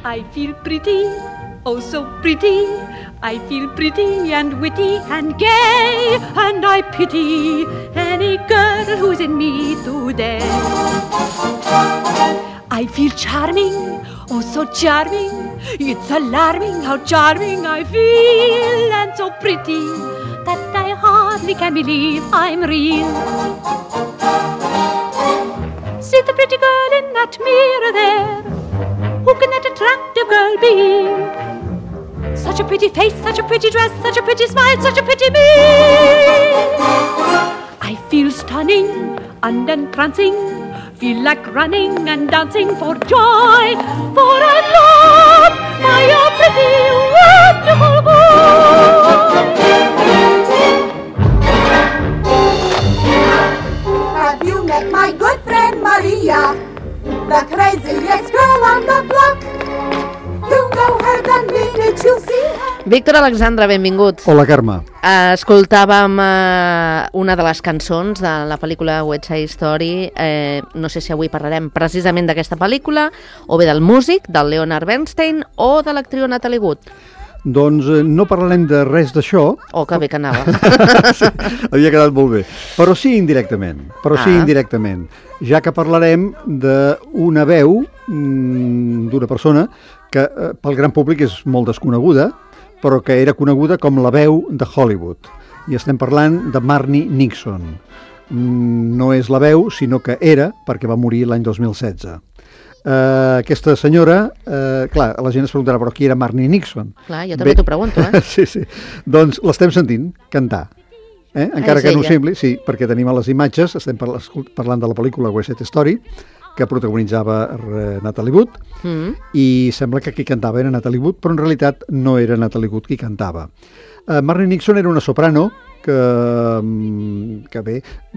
I feel pretty, oh so pretty. I feel pretty and witty and gay, and I pity any girl who's in me today. I feel charming, oh so charming. It's alarming how charming I feel, and so pretty that I hardly can believe I'm real. See the pretty girl in that mirror there. Who can that attractive girl be? Such a pretty face, such a pretty dress, such a pretty smile, such a pretty me. I feel stunning and entrancing, feel like running and dancing for joy, for I love my pretty wonderful boy. Have you met my good friend Maria, the craziest girl on the block? You know her, the minute you see her. Víctor Alexandre, benvingut. Hola, Carme. Escoltàvem una de les cançons de la pel·lícula West Side Story. No sé si avui parlarem precisament d'aquesta pel·lícula, o bé del músic, del Leonard Bernstein, o de l'actriu Natalie Wood. Doncs no parlarem de res d'això. Oh, que bé que anava. Sí, havia quedat molt bé. Però sí indirectament. Ja que parlarem d'una veu d'una persona que pel gran públic és molt desconeguda, però que era coneguda com la veu de Hollywood. I estem parlant de Marni Nixon. No és la veu, sinó que era, perquè va morir l'any 2016. Aquesta senyora, clar, la gent es preguntarà, però qui era Marni Nixon? Clar, jo també t'ho pregunto, Sí. Doncs l'estem sentint cantar. Encara que no ho sembli, sí, perquè tenim a les imatges, estem parlant de la pel·lícula West Side Story, que protagonitzava Natalie Wood, i sembla que qui cantava era Natalie Wood, però en realitat no era Natalie Wood qui cantava. Marni Nixon era una soprano que bé,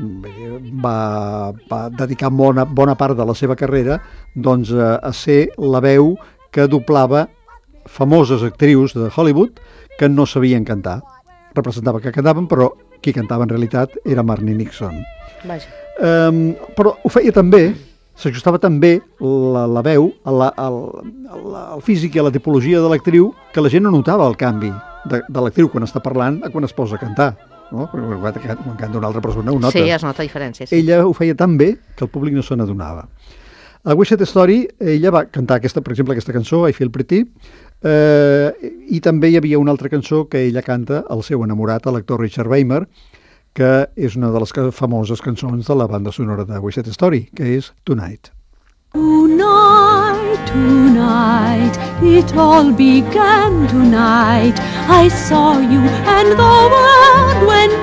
va dedicar bona part de la seva carrera doncs, a ser la veu que doblava famoses actrius de Hollywood que no sabien cantar. Representava que cantaven, però qui cantava en realitat era Marni Nixon. Vaja. Però ho feia també, s'ajustava també la veu al físic i a la tipologia de l'actriu, que la gent no notava el canvi de l'actriu quan està parlant a quan es posa a cantar. No? Quan canta una altra persona ho nota. Sí, es nota diferència. Sí. Ella ho feia tan bé que el públic no se n'adonava. A West Side Story ella va cantar, per exemple, aquesta cançó, I Feel Pretty, i també hi havia una altra cançó que ella canta al seu enamorat, l'actor Richard Weimer, que és una de les famoses cançons de la banda sonora de West Side Story, que és Tonight. Tonight, tonight, it all began tonight. I saw you and the world went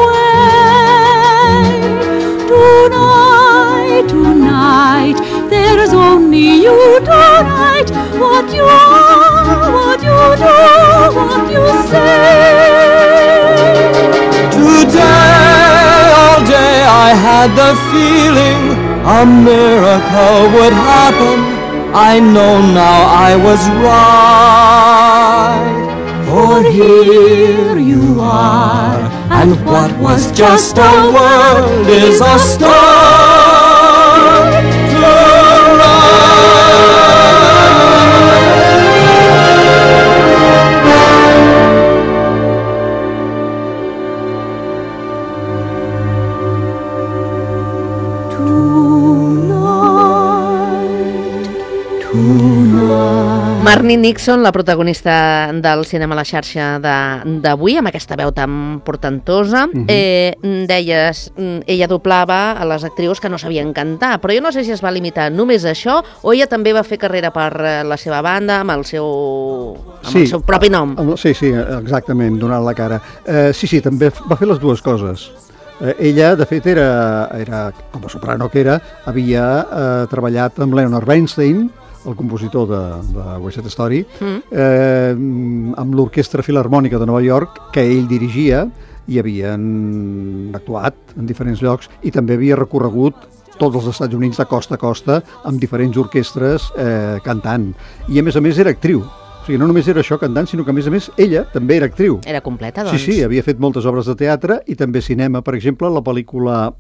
away. Tonight, tonight, there's only you tonight. What you are, what you do, what you say. Today, all day I had the feeling a miracle would happen. I know now I was right. For here you are, and what was just a word is a start to Marni Nixon, la protagonista del cinema a la xarxa d'avui, amb aquesta veu tan portentosa. Deies, ella doblava a les actrius que no sabien cantar, però jo no sé si es va limitar només a això o ella també va fer carrera per la seva banda amb el seu propi nom. Sí, exactament, donant la cara. Sí, també va fer les dues coses. Ella, de fet, era com a soprano que era, havia treballat amb Leonard Bernstein, el compositor de West Side Story, amb l'Orquestra Filharmònica de Nova York, que ell dirigia, i havien actuat en diferents llocs, i també havia recorregut tots els Estats Units de costa a costa amb diferents orquestres cantant. I a més era actriu. O sigui, no només era això cantant, sinó que a més ella també era actriu. Era completa, doncs. Sí, havia fet moltes obres de teatre i també cinema. Per exemple, a la pel·lícula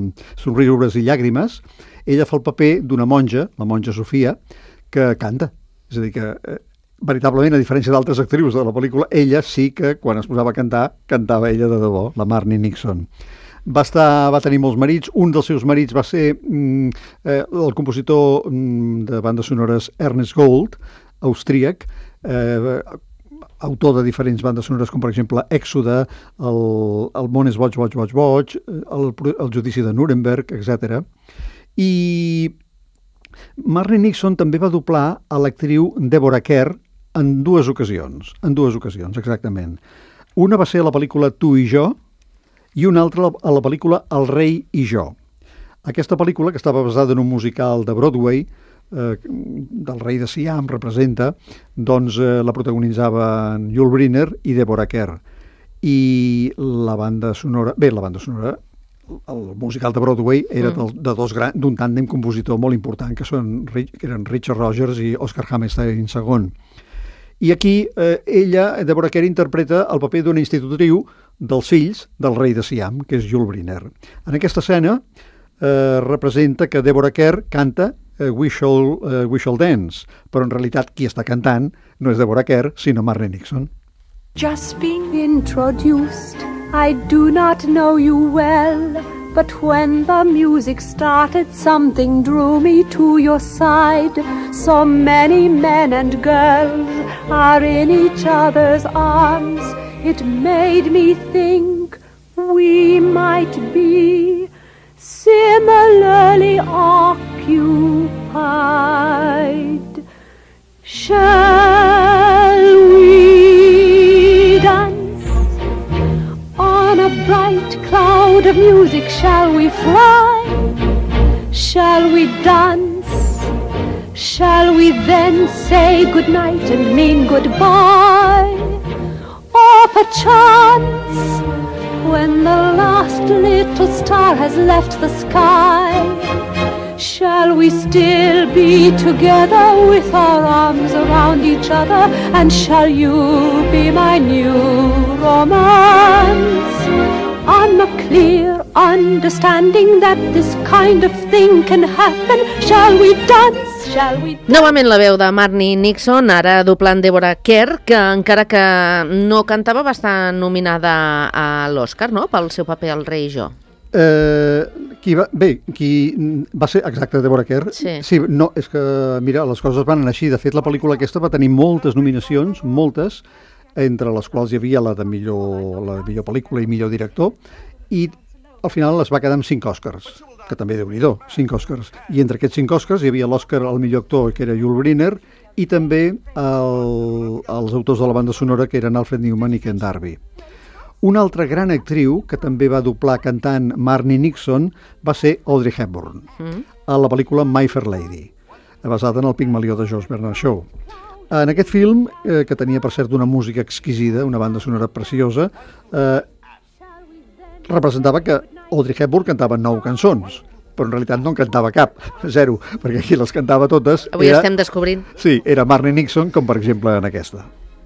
Somriures i llàgrimes, ella fa el paper d'una monja, la monja Sofia, que canta. És a dir que, veritablement, a diferència d'altres actrius de la pel·lícula, ella sí que, quan es posava a cantar, cantava ella de debò, la Marni Nixon. Va tenir molts marits. Un dels seus marits va ser el compositor de bandes sonores Ernest Gold, austríac, autor de diferents bandes sonores, com per exemple Èxode, el món és boig, boig, boig, boig, el judici de Nuremberg, etc. I Marni Nixon també va doblar a l'actriu Deborah Kerr en dues ocasions, exactament. Una va ser a la pel·lícula Tu i jo, i una altra a la pel·lícula El rei i jo. Aquesta pel·lícula, que estava basada en un musical de Broadway, del rei de Siam, representa, doncs la protagonitzaven Yul Brynner i Deborah Kerr. I la banda sonora, el musical de Broadway era d'un tàndem compositor molt important, que eren Richard Rodgers i Oscar Hammerstein II. I aquí Deborah Kerr, interpreta el paper d'una institutriu dels fills del rei de Siam, que és Yul Brynner. En aquesta escena representa que Deborah Kerr canta We Shall Dance, però en realitat qui està cantant no és Deborah Kerr, sinó Marni Nixon. Just being introduced, I do not know you well, but when the music started, something drew me to your side. So many men and girls are in each other's arms. It made me think we might be similarly occupied. Shall we dance on a bright cloud of music? Shall we fly? Shall we dance? Shall we then say goodnight and mean goodbye? Or perchance, when the last little star has left the sky, shall we still be together with our arms around each other? And shall you be my new romance? On a clear understanding that this kind of thing can happen, shall we dance? Novament la veu de Marni Nixon, ara doblant Deborah Kerr, que encara que no cantava va estar nominada a l'Oscar, no?, pel seu paper al rei i jo. Qui va ser exacte, Deborah Kerr. Sí, no, és que, mira, les coses van anar així. De fet, la pel·lícula aquesta va tenir moltes nominacions, moltes, entre les quals hi havia la de millor pel·lícula i millor director, i al final es va quedar amb 5 Oscars, que també Déu-n'hi-do, 5 Oscars. I entre aquests 5 Oscars hi havia l'Oscar al millor actor, que era Yul Brynner, i també els autors de la banda sonora, que eren Alfred Newman i Ken Darby. Una altra gran actriu que també va doblar cantant Marni Nixon va ser Audrey Hepburn, a la pel·lícula My Fair Lady, basada en el Pigmalió de George Bernard Shaw. En aquest film, que tenia per cert una música exquisida, una banda sonora preciosa, representava que Audrey Hepburn cantava 9 cançons, però en realitat no en cantava cap, 0, perquè aquí les cantava totes. Avui estem descobrint. Sí, era Marni Nixon, com per exemple en aquesta.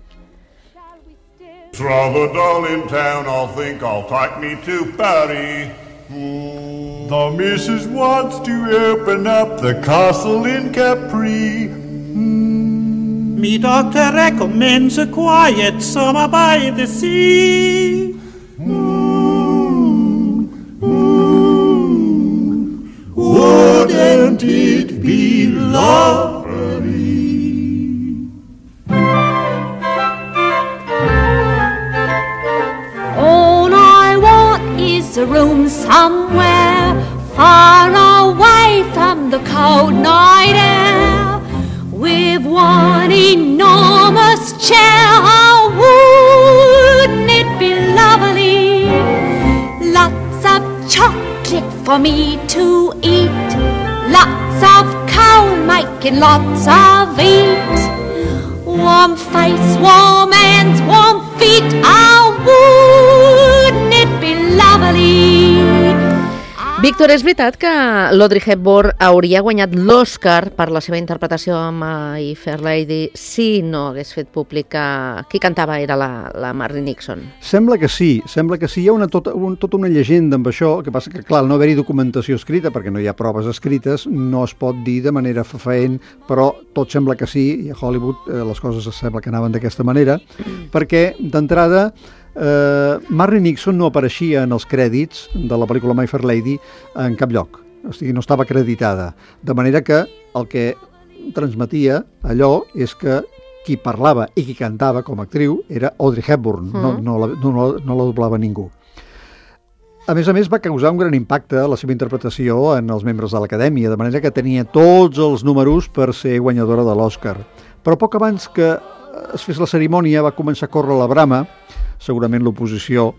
It's rather dull in town, I'll think I'll take me to Paris. The missus wants to open up the castle in Capri. Me doctor recommends a quiet summer by the sea. Wouldn't it be lovely? All I want is a room somewhere far away from the cold night air, with one enormous chair. Oh, wouldn't it be lovely? Lots of chocolate for me to eat, lots of coal making lots of heat, warm face, warm hands, warm feet. Oh, wouldn't it be lovely? Víctor, és veritat que l'Audrey Hepburn hauria guanyat l'Oscar per la seva interpretació a My Fair Lady si no hagués fet públic que qui cantava era la Marni Nixon? Sembla que sí. Hi ha tota una llegenda amb això, el que passa que, clar, al no haver-hi documentació escrita, perquè no hi ha proves escrites, no es pot dir de manera fefaent, però tot sembla que sí, i a Hollywood les coses sembla que anaven d'aquesta manera, perquè, d'entrada, Marni Nixon no apareixia en els crèdits de la pel·lícula My Fair Lady en cap lloc, o sigui, no estava acreditada, de manera que el que transmetia allò és que qui parlava i qui cantava com a actriu era Audrey Hepburn, no la doblava ningú. A més, va causar un gran impacte la seva interpretació en els membres de l'Acadèmia, de manera que tenia tots els números per ser guanyadora de l'Oscar. Però poc abans que es fes la cerimònia va començar a córrer la brama, segurament l'oposició,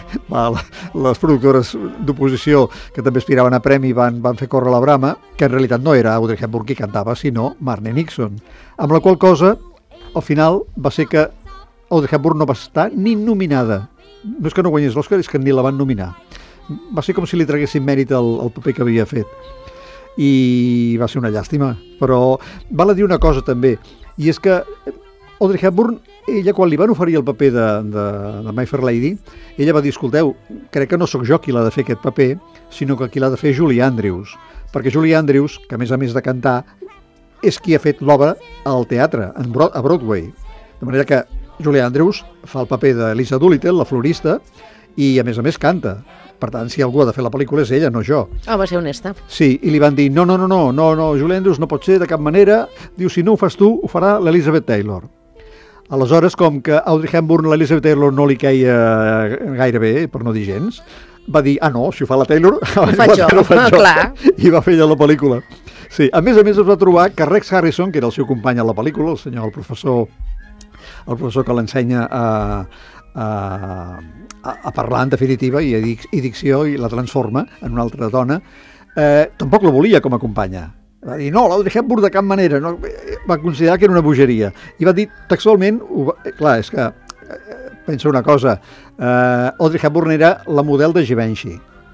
les productores d'oposició que també aspiraven a premi van fer córrer la brama, que en realitat no era Audrey Hepburn qui cantava, sinó Marni Nixon. Amb la qual cosa, al final, va ser que Audrey Hepburn no va estar ni nominada. No és que no guanyés l'Oscar, és que ni la van nominar. Va ser com si li traguessin mèrit al paper que havia fet. I va ser una llàstima. Però val a dir una cosa també, i és que Audrey Hepburn, ella quan li van oferir el paper de My Fair Lady, ella va dir, escolteu, crec que no sóc jo qui l'ha de fer aquest paper, sinó que qui l'ha de fer Julie Andrews, perquè Julie Andrews, que a més de cantar, és qui ha fet l'obra al teatre, a Broadway. De manera que Julie Andrews fa el paper d'Elisa Doolittle, la florista, i a més canta. Per tant, si algú ha de fer la pel·lícula és ella, no jo. Va ser honesta. Sí, i li van dir, no, Julie Andrews no pot ser de cap manera. Diu, si no ho fas tu, ho farà l'Elizabeth Taylor. Aleshores, com que Audrey Hepburn a l'Elizabeth Taylor no li queia gaire bé, per no dir gens, va dir, no, si ho fa la Taylor, ho faig jo. Clar. I va fer ella la pel·lícula. Sí, a més es va trobar que Rex Harrison, que era el seu company a la pel·lícula, el professor que l'ensenya a parlar en definitiva i dicció i la transforma en una altra dona, tampoc la volia com a companya. Va dir, no, l'Audrey Hepburn de cap manera, no, va considerar que era una bogeria. I va dir textualment, clar, és que pensa una cosa, Audrey Hepburn era la model de Givenchy.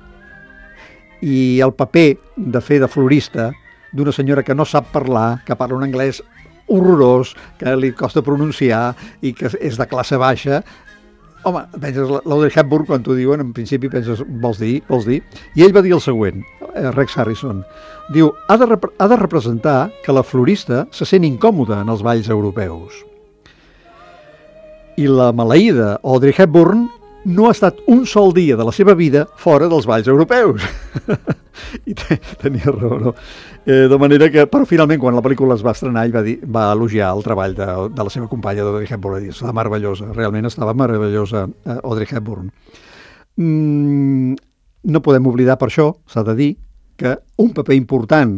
I el paper de fer de florista d'una senyora que no sap parlar, que parla un anglès horrorós, que li costa pronunciar i que és de classe baixa, home, penses l'Audrey Hepburn, quan t'ho diuen, en principi penses, vols dir? I ell va dir el següent, Rex Harrison, diu, ha de representar que la florista se sent incòmoda en els balls europeus. I la maleïda Audrey Hepburn no ha estat un sol dia de la seva vida fora dels balls europeus. I tenia raó, no? De manera que, però finalment, quan la pel·lícula es va estrenar, ell va elogiar el treball de la seva companya d'Audrey Hepburn. Estava meravellosa, realment estava meravellosa Audrey Hepburn. No podem oblidar per això, s'ha de dir, que un paper important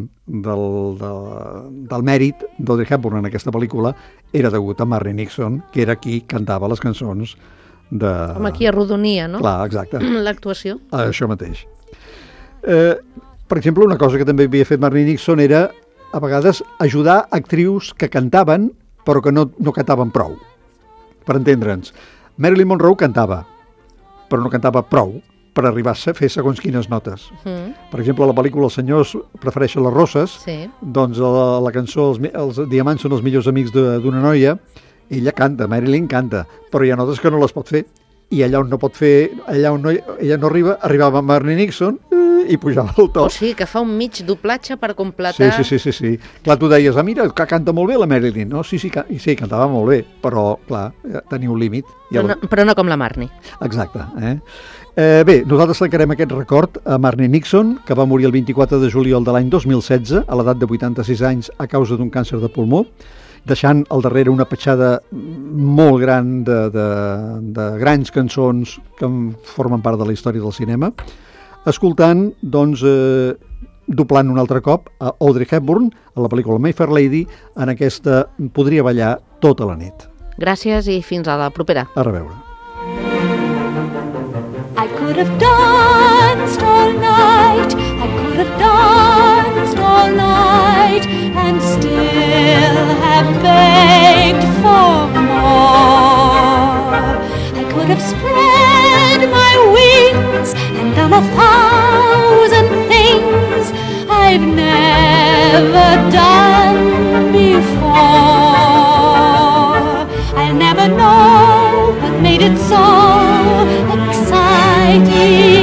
del mèrit d'Audrey Hepburn en aquesta pel·lícula era degut a Marni Nixon, que era qui cantava les cançons de... Home, aquí arrodonia, no? Clar, exacte. L'actuació. Això mateix. Per exemple, una cosa que també havia fet Marni Nixon era, a vegades, ajudar actrius que cantaven, però que no cantaven prou. Per entendre'ns, Marilyn Monroe cantava, però no cantava prou per arribar a fer segons quines notes. Per exemple, a la pel·lícula Els senyors prefereixen les roses, doncs la cançó Els diamants són els millors amics d'una noia, ella canta, Marilyn canta, però hi ha notes que no les pot fer. I allà on no pot fer, allà on ella no arribava Marni Nixon i pujava el to. O sigui que fa un mig doblatge per completar... Sí. Clar, tu deies, mira, que canta molt bé la Marilyn. No? Sí, cantava molt bé, però, clar, tenia un límit. Però no com la Marni. Exacte. Bé, nosaltres tancarem aquest record a Marni Nixon, que va morir el 24 de juliol de l'any 2016, a l'edat de 86 anys, a causa d'un càncer de pulmó, deixant al darrere una petjada molt gran de grans cançons que formen part de la història del cinema, escoltant, doncs, doblant un altre cop a Audrey Hepburn a la pel·lícula My Fair Lady en aquesta Podria ballar tota la nit. Gràcies i fins a la propera. A reveure. I could have danced all night, I could have danced all night, and still have begged for more. I could have spread my wings and done 1,000 things never done before. I'll never know what made it so exciting.